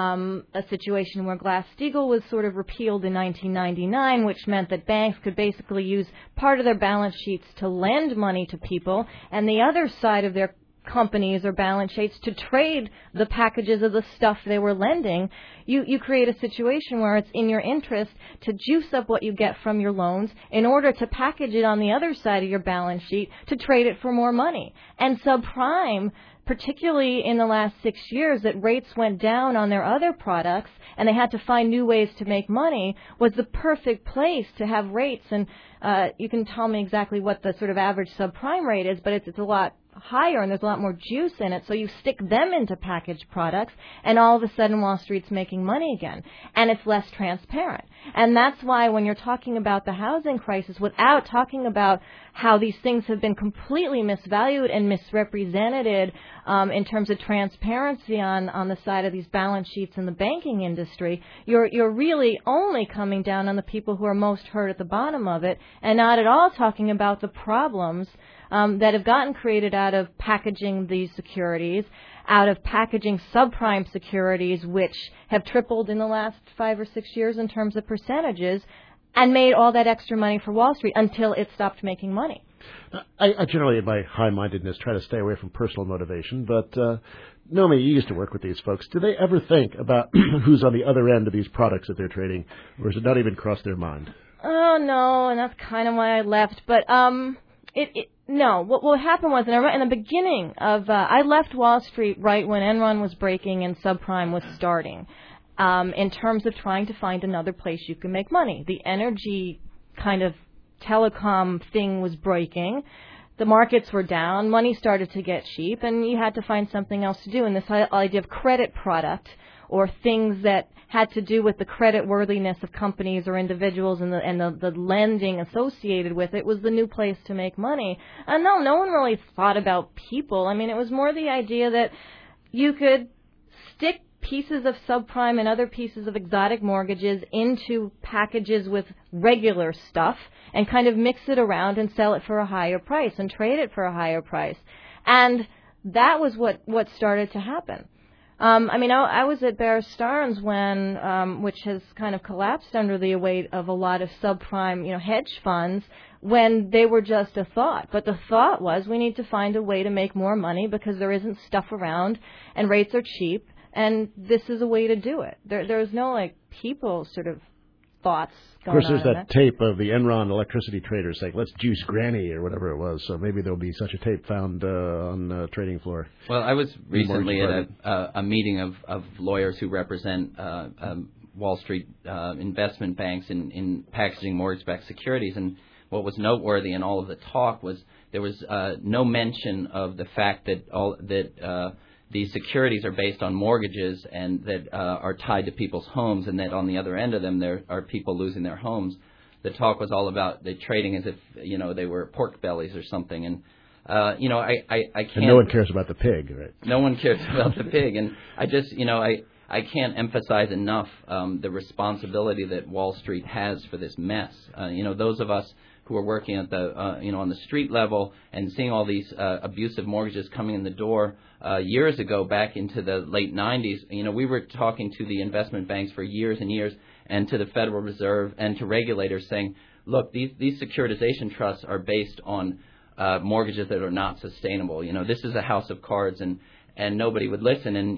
a situation where Glass-Steagall was sort of repealed in 1999, which meant that banks could basically use part of their balance sheets to lend money to people, and the other side of their companies or balance sheets to trade the packages of the stuff they were lending. You create a situation where it's in your interest to juice up what you get from your loans in order to package it on the other side of your balance sheet to trade it for more money. And subprime, particularly in the last 6 years that rates went down on their other products and they had to find new ways to make money, was the perfect place to have rates. And you can tell me exactly what the sort of average subprime rate is, but it's a lot higher and there's a lot more juice in it. So you stick them into packaged products and all of a sudden Wall Street's making money again. And it's less transparent. And that's why when you're talking about the housing crisis, without talking about how these things have been completely misvalued and misrepresented in terms of transparency on the side of these balance sheets in the banking industry, you're really only coming down on the people who are most hurt at the bottom of it and not at all talking about the problems that have gotten created out of packaging these securities, out of packaging subprime securities, which have tripled in the last 5 or 6 years in terms of percentages, and made all that extra money for Wall Street until it stopped making money. I generally, in my high-mindedness, try to stay away from personal motivation, but Nomi, you used to work with these folks. Do they ever think about who's on the other end of these products that they're trading, or does it not even cross their mind? Oh, no, and that's kind of why I left. But no, what happened was, in the beginning of, I left Wall Street right when Enron was breaking and subprime was starting, in terms of trying to find another place you can make money. The energy kind of telecom thing was breaking. The markets were down. Money started to get cheap, and you had to find something else to do. And this idea of credit product, or things that had to do with the credit worthiness of companies or individuals and the lending associated with it, was the new place to make money. And no one really thought about people. I mean, it was more the idea that you could stick pieces of subprime and other pieces of exotic mortgages into packages with regular stuff and kind of mix it around and sell it for a higher price and trade it for a higher price. And that was what started to happen. I was at Bear Stearns when, which has kind of collapsed under the weight of a lot of subprime, hedge funds, when they were just a thought. But the thought was, we need to find a way to make more money because there isn't stuff around and rates are cheap. And this is a way to do it. There's no, people sort of thoughts going on. Of course, there's that tape of the Enron electricity traders saying, let's juice Granny, or whatever it was. So maybe there'll be such a tape found on the trading floor. Well, I was recently at a meeting of lawyers who represent Wall Street investment banks in packaging mortgage-backed securities. And what was noteworthy in all of the talk was there was no mention of the fact that these securities are based on mortgages and that are tied to people's homes, and that on the other end of them there are people losing their homes. The talk was all about the trading as if they were pork bellies or something, and I can't. And no one cares about the pig, right? No one cares about the pig, and I just I can't emphasize enough the responsibility that Wall Street has for this mess. Those of us who are working at the on the street level and seeing all these abusive mortgages coming in the door years ago, back into the late 90s, we were talking to the investment banks for years and years, and to the Federal Reserve and to regulators saying, look, these securitization trusts are based on mortgages that are not sustainable. This is a house of cards, and nobody would listen. And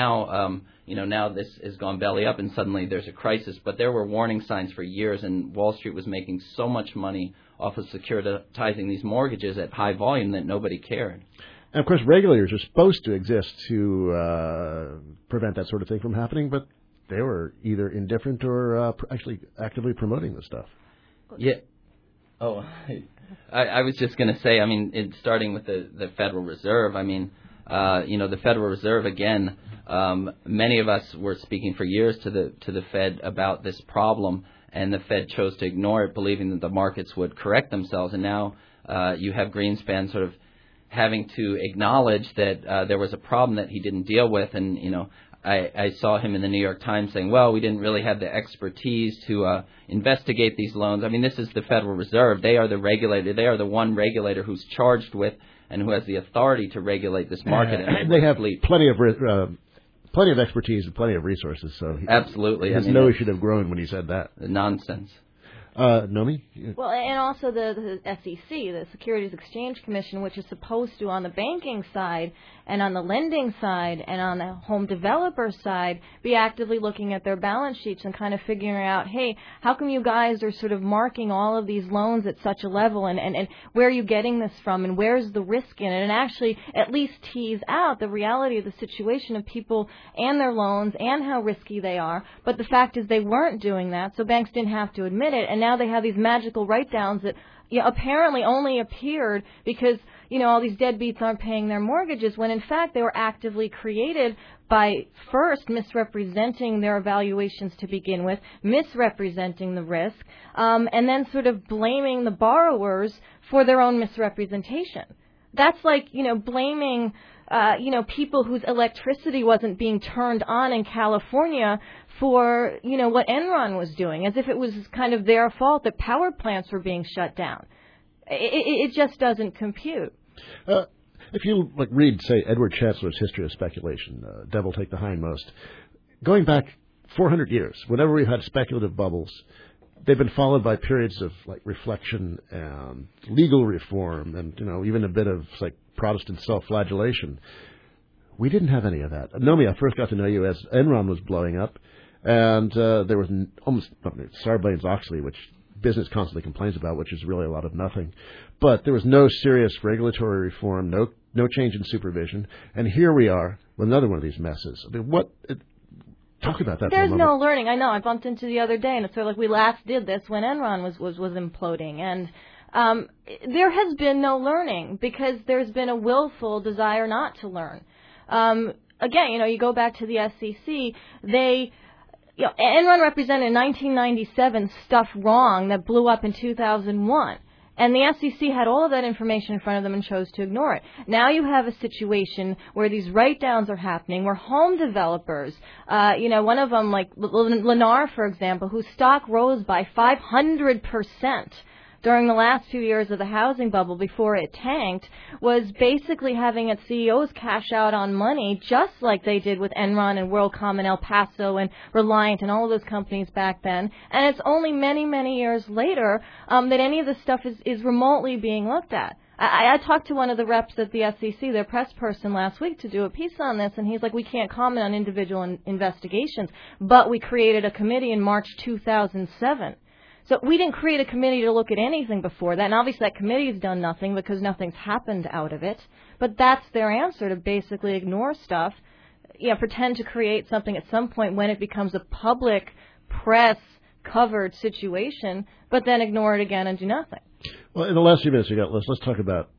now this has gone belly up, and suddenly there's a crisis. But there were warning signs for years, and Wall Street was making so much money off of securitizing these mortgages at high volume that nobody cared. And, of course, regulators are supposed to exist to prevent that sort of thing from happening, but they were either indifferent or actually actively promoting the stuff. Yeah. Oh, I was just going to say, starting with the Federal Reserve, the Federal Reserve, again, many of us were speaking for years to the Fed about this problem, and the Fed chose to ignore it, believing that the markets would correct themselves. And now you have Greenspan sort of having to acknowledge that there was a problem that he didn't deal with. And, I saw him in the New York Times saying, well, we didn't really have the expertise to investigate these loans. This is the Federal Reserve. They are the regulator. They are the one regulator who's charged with and who has the authority to regulate this market. And they have plenty of expertise and plenty of resources. So absolutely, he should have grown when he said that. Nonsense. Nomi? Well, and also the SEC, the Securities Exchange Commission, which is supposed to, on the banking side and on the lending side and on the home developer side, be actively looking at their balance sheets and kind of figuring out, hey, how come you guys are sort of marking all of these loans at such a level, and where are you getting this from, and where's the risk in it, and actually at least tease out the reality of the situation of people and their loans and how risky they are. But the fact is they weren't doing that, so banks didn't have to admit it, and now they have these magical write-downs that apparently only appeared because, all these deadbeats aren't paying their mortgages, when in fact they were actively created by first misrepresenting their evaluations to begin with, misrepresenting the risk, and then sort of blaming the borrowers for their own misrepresentation. That's like, blaming, people whose electricity wasn't being turned on in California for, what Enron was doing, as if it was kind of their fault that power plants were being shut down. It just doesn't compute. If you read, say, Edward Chancellor's History of Speculation, Devil Take the Hindmost, going back 400 years, whenever we've had speculative bubbles, they've been followed by periods of reflection and legal reform, and even a bit of Protestant self-flagellation. We didn't have any of that. Nomi, I first got to know you as Enron was blowing up, and there was almost Sarbanes-Oxley, which business constantly complains about, which is really a lot of nothing. But there was no serious regulatory reform, no change in supervision, and here we are with another one of these messes. I mean, talk about that. There's no learning. I know. I bumped into the other day, and it's sort of like we last did this when Enron was imploding, and there has been no learning because there's been a willful desire not to learn. Again, you go back to the SEC, Enron represented in 1997 stuff wrong that blew up in 2001. And the SEC had all of that information in front of them and chose to ignore it. Now you have a situation where these write-downs are happening, where home developers, one of them, like Lennar, for example, whose stock rose by 500% during the last few years of the housing bubble before it tanked, was basically having its CEOs cash out on money just like they did with Enron and WorldCom and El Paso and Reliant and all of those companies back then. And it's only many, many years later that any of this stuff is remotely being looked at. I talked to one of the reps at the SEC, their press person, last week to do a piece on this, and he's like, we can't comment on individual investigations, but we created a committee in March 2007. So we didn't create a committee to look at anything before that, and obviously that committee's done nothing because nothing's happened out of it. But that's their answer, to basically ignore stuff, pretend to create something at some point when it becomes a public, press-covered situation, but then ignore it again and do nothing. Well, in the last few minutes we got, let's talk about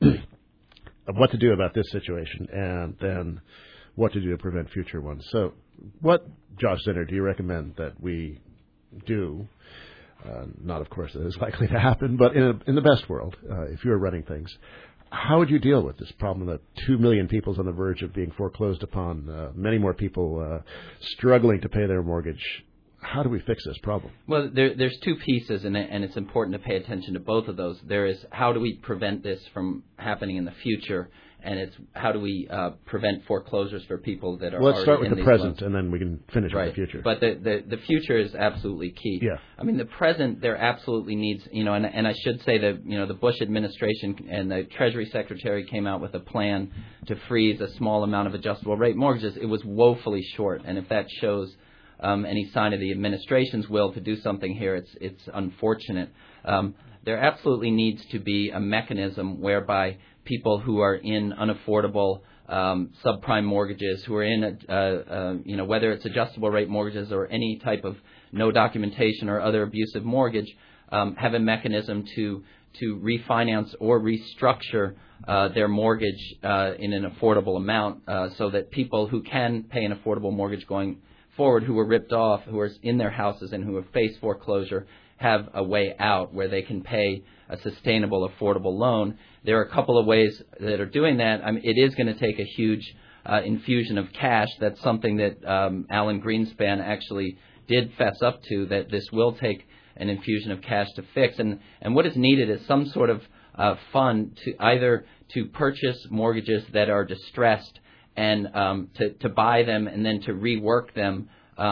what to do about this situation and then what to do to prevent future ones. So what, Josh Zinner, do you recommend that we do? Not, of course, that is likely to happen, but in the best world, if you were running things, how would you deal with this problem that 2 million people is on the verge of being foreclosed upon, many more people struggling to pay their mortgage? How do we fix this problem? Well, there's two pieces, and it's important to pay attention to both of those. There is how do we prevent this from happening in the future, and it's how do we prevent foreclosures for people that are let's start with the present, loans. And then we can finish with the future. But the future is absolutely key. Yeah. I mean, the present, there absolutely needs, and I should say that, the Bush administration and the Treasury Secretary came out with a plan to freeze a small amount of adjustable rate mortgages. It was woefully short, and if that shows any sign of the administration's will to do something here, it's unfortunate. There absolutely needs to be a mechanism whereby people who are in unaffordable subprime mortgages, who are in, whether it's adjustable rate mortgages or any type of no documentation or other abusive mortgage, have a mechanism to refinance or restructure their mortgage in an affordable amount, so that people who can pay an affordable mortgage going forward, who were ripped off, who are in their houses and who have faced foreclosure, have a way out where they can pay a sustainable, affordable loan. There are a couple of ways that are doing that. I mean, it is going to take a huge infusion of cash. That's something that Alan Greenspan actually did fess up to, that this will take an infusion of cash to fix. And what is needed is some sort of fund to either to purchase mortgages that are distressed and to buy them and then to rework them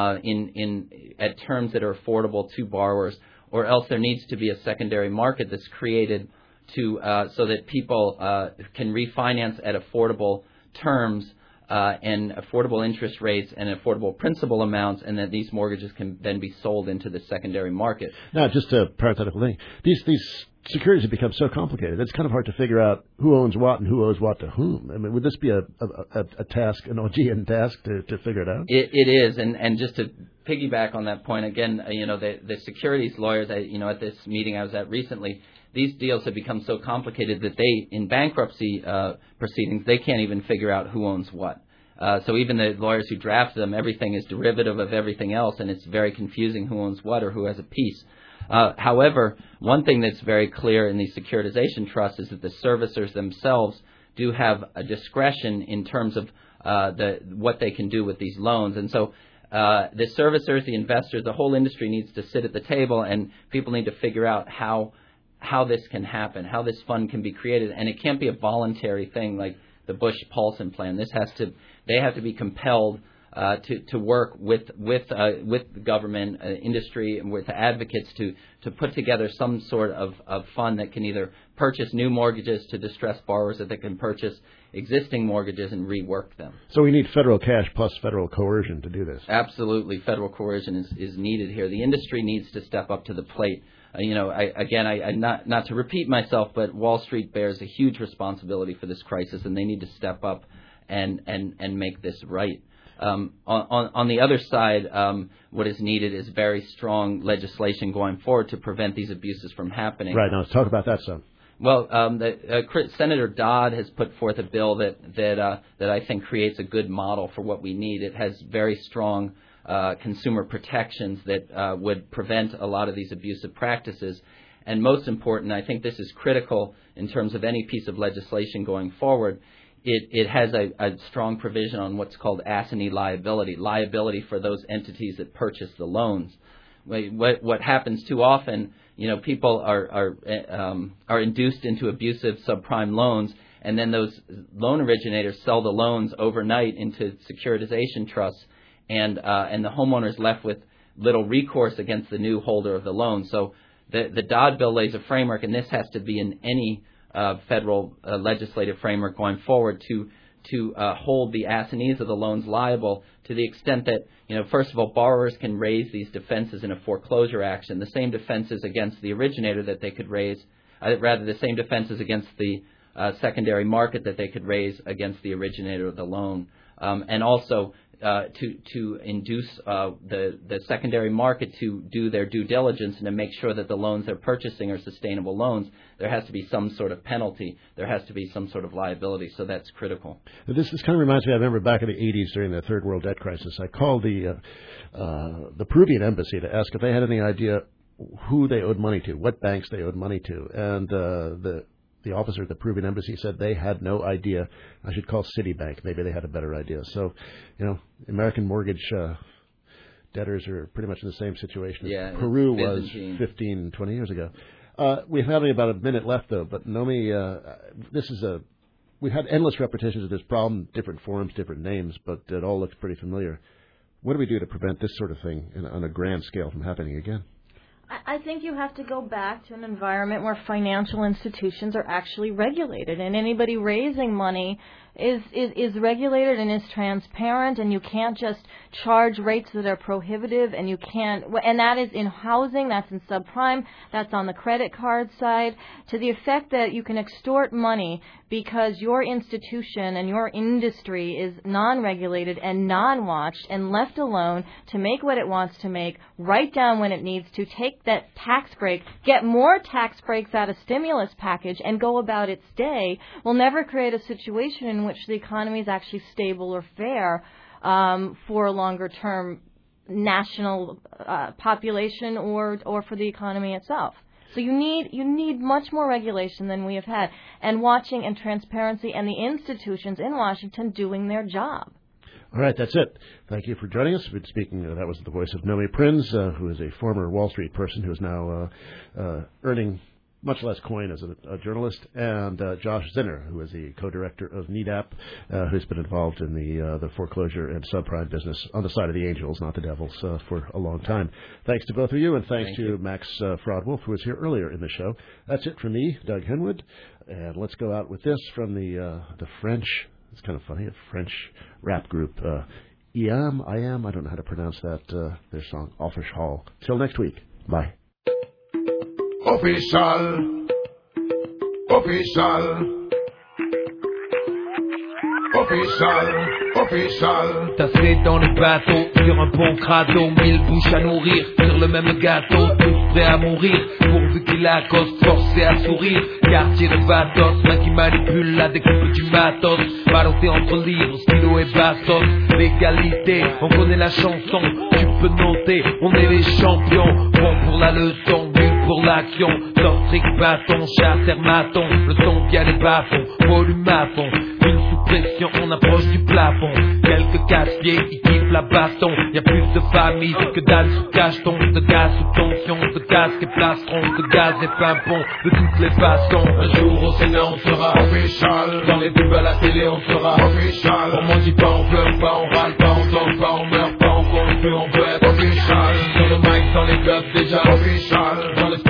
at terms that are affordable to borrowers, or else there needs to be a secondary market that's created to so that people can refinance at affordable terms and affordable interest rates and affordable principal amounts, and that these mortgages can then be sold into the secondary market. Now, just a parenthetical thing. These securities have become so complicated. It's kind of hard to figure out who owns what and who owes what to whom. I mean, would this be a task, an Augean task to figure it out? It is, and just to piggyback on that point again, the securities lawyers, at this meeting I was at recently, these deals have become so complicated that they, in bankruptcy proceedings, they can't even figure out who owns what. So even the lawyers who draft them, everything is derivative of everything else, and it's very confusing who owns what or who has a piece. However, one thing that's very clear in these securitization trusts is that the servicers themselves do have a discretion in terms of what they can do with these loans. And so the servicers, the investors, the whole industry needs to sit at the table, and people need to figure out how how this can happen, how this fund can be created, and it can't be a voluntary thing like the Bush-Paulson plan. They have to be compelled to work with the government, industry, and with advocates to put together some sort of fund that can either purchase new mortgages to distressed borrowers, that they can purchase existing mortgages and rework them. So we need federal cash plus federal coercion to do this. Absolutely, federal coercion is needed here. The industry needs to step up to the plate. Not to repeat myself, but Wall Street bears a huge responsibility for this crisis, and they need to step up and make this right. On the other side, what is needed is very strong legislation going forward to prevent these abuses from happening. Right. Now let's talk about that some. Well, Senator Dodd has put forth a bill that I think creates a good model for what we need. It has very strong consumer protections that would prevent a lot of these abusive practices. And most important, I think this is critical in terms of any piece of legislation going forward. It has a strong provision on what's called assignee liability for those entities that purchase the loans. What happens too often, people are induced into abusive subprime loans, and then those loan originators sell the loans overnight into securitization trusts, and the homeowner is left with little recourse against the new holder of the loan. So the Dodd bill lays a framework, and this has to be in any federal legislative framework going forward to hold the assignees of the loans liable to the extent that, first of all, borrowers can raise these defenses in a foreclosure action, the same defenses against the originator that they could raise, the same defenses against the secondary market that they could raise against the originator of the loan, and also to induce the secondary market to do their due diligence and to make sure that the loans they're purchasing are sustainable loans. There has to be some sort of penalty. There has to be some sort of liability. So that's critical. This kind of reminds me, I remember back in the 80s during the Third World Debt Crisis, I called the Peruvian embassy to ask if they had any idea who they owed money to, what banks they owed money to. And the officer at the Peruvian embassy said they had no idea. I should call Citibank. Maybe they had a better idea. So, American mortgage debtors are pretty much in the same situation as Peru was 15, 20 years ago. We have only about a minute left, though. But Nomi, we've had endless repetitions of this problem, different forms, different names, but it all looks pretty familiar. What do we do to prevent this sort of thing on a grand scale from happening again? I think you have to go back to an environment where financial institutions are actually regulated, and anybody raising money is regulated and is transparent, and you can't just charge rates that are prohibitive, and that is in housing, that's in subprime, that's on the credit card side, to the effect that you can extort money because your institution and your industry is non-regulated and non-watched and left alone to make what it wants to make, write down when it needs to, take that tax break, get more tax breaks out of stimulus package, and go about its day, will never create a situation in which the economy is actually stable or fair for a longer-term national population or for the economy itself. So you need much more regulation than we have had, and watching and transparency, and the institutions in Washington doing their job. All right, that's it. Thank you for joining us. We've been speaking. That was the voice of Nomi Prins, who is a former Wall Street person who is now earning much less coin as a journalist, and Josh Zinner, who is the co-director of NEDAP, who's been involved in the foreclosure and subprime business on the side of the angels, not the devils, for a long time. Thanks to both of you, and thanks to Max Fraudwolf, who was here earlier in the show. That's it from me, Doug Henwood, and let's go out with this from the French, it's kind of funny, a French rap group, I don't know how to pronounce that, their song, Offish Hall. Till next week. Bye. Official, tassé dans le bateau, sur un bon crado, 1000 bouches à nourrir, sur le même gâteau, tous prêts à mourir, pourvu qu'il accoste, forcé à sourire, quartier de Vatos, main qui manipule la découpe du matos, balancé entre livres, stylo et bastos, l'égalité, on connaît la chanson, tu peux noter, on est les champions, bon pour la leçon, nul pour l'action, Sortric, bâton, charter, maton, le son via les bas-fonds, volume à fond, une sous pression, on approche du plafond, quelques casse-pied, ils kiffent la baston. Y'a plus de famille que dalle sous cacheton. De gaz sous tension, de casque et plastron, de gaz et pimpon, de toutes les façons. Un jour au Sénat on sera official. Dans les pubs à la télé on sera official. On mendie pas, on pleure pas, on râle pas, on danse pas, on meurt pas, on construit, on veut être official. Sur le mic, dans les clubs déjà official. Dans le